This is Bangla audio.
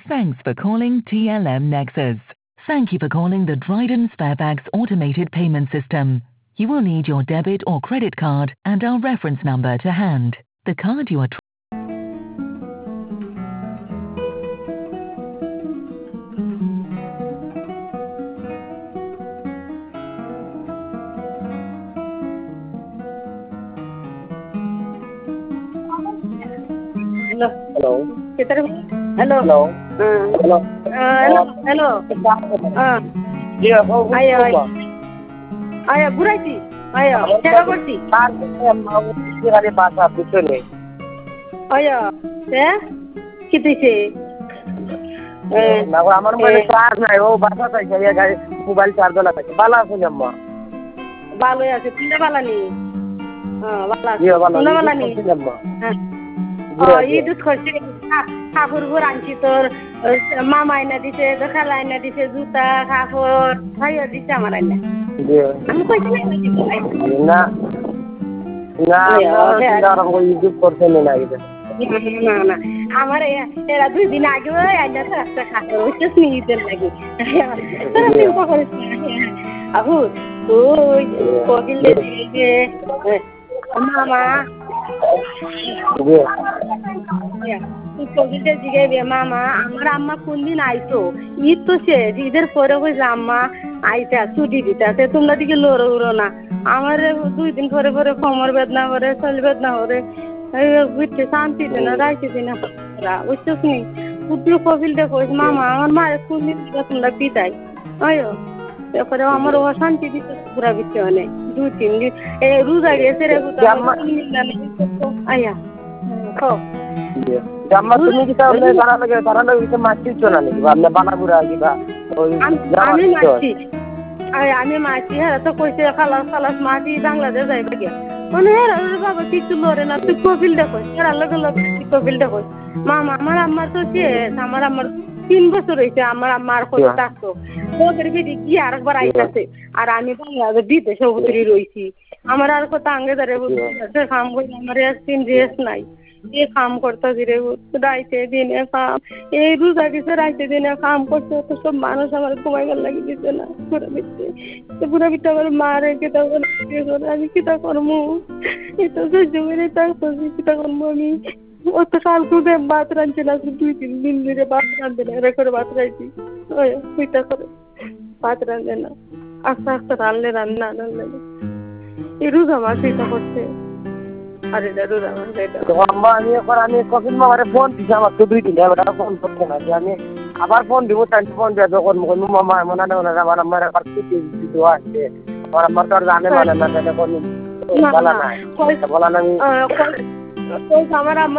Thanks for calling TLM Nexus. Thank you for calling the Dryden Sparebags automated payment system. You will need your debit or credit card and our reference number to hand. The card you are Hello. Hello. Kita hello. Hello. Hello. Hello. Yeah, how Ayo. are Ayo, Buraiti. Ayo, Tera Borti. you? Basa পিছনে Ayo. Kitise. না আমার মানে চার্জ নাই ও বাসা তাই গাড়ি মোবাইল চার্জ লাগাইছে ভালো আছেন আম্মা ভালো আছে তুমি ভালো নি ভালো আছে ইয়ে ভালো তুমি ভালো নি আম্মা ঈদ করছি কাপড় আনছি তোর মামা আইনা দিছে খালা আইনা দিছে জুতা কাপড় ভাইয়া দিছে আমার আইনা আমি কইছি না না না ইউটিউব করতে না এটা না না আমার এরা 2 দিন আগে আইনা একটা কাপড় হচ্ছে ঈদের লাগি চিন্তা করিস আহু তুই কোকিল যে মামা কোকিলটা জিগাইবে মামা আমার আম্মা কোনদিন আইতো ঈদ তো শেষ ঈদের পরে কইছে আম্মা আইতা ছুটি দিতে তোমরা দিকে লড়ো উড়ো না আমার 2 দিন পরে পরে কোমর বেদনা করে শরীর বেদনা করে বুঝতে শান্তি দেয় না রাইতে দিন না বুঝছিস নি তুই কোকিলটা কইস মামা আমার মায়ের কোনদিন তোমরা পিতাই আয়ো তারপরে আমার অশান্তি দিতে পুরা বিচ্ছে অনেক 2-3 দিন রোজা গেছে রে আয়া জাম্মা তুমি কি তাহলে তারা লাগে মাছি চলা নাকি আপনি বানাগুড়া কিবা আমি মাছি আমি মাছি হ্যাঁ তো কইছে খালাস মাছি বাংলাদেশ যাইবে গিয়া মানে বাবা কিছু লড়ে না তুই কপিল দেখো এরা লগে লগে কপিল দেখো মামা আমার আম্মার তো শেষ আমার আম্মার 3 বছর হয়েছে আমার আম্মার কত থাকতো ওদের বিধি গিয়ে আরেকবার আইতাছে আর আমি বাংলাদেশ বিদেশে উতরি রইছি আমার আর কত আঙ্গে ধরে কাম করি আমার একদিন রেস্ট নাই ये काम करता रे রাইতে দিনে কাম এই রোজা গেছে রাইতে দিনে কাম করতে তো সব মানুষ আমার ঘুমাইবার লাগি দিতে না পুরো বিতে তো পুরো বিতে আমার মারে কেটা করে আমি কিটা করমু এটা তো জমিরে তাই করছি কিটা করমু আমি অত কাল করে ভাত রাঁধছি না 2-3 দিন ধরে ভাত রাঁধে না রেখে ভাত রাঁধছি ওই কিটা করে ভাত রাঁধে না আস্তে আস্তে রান্না এই রোজা মাস এটা করছে আরে দাদা তো আমি কফিন মামারে ফোন দিছি আমার তো 2 দিন ধরে ফোন করতে না আমি আবার ফোন দিব তাই ফোন দিয়ে যখন মামা মনে না আমার আমার কাছে দিতে আসছে আমার আমার তো জানে মানে না কোন বলা না আমি কই আমার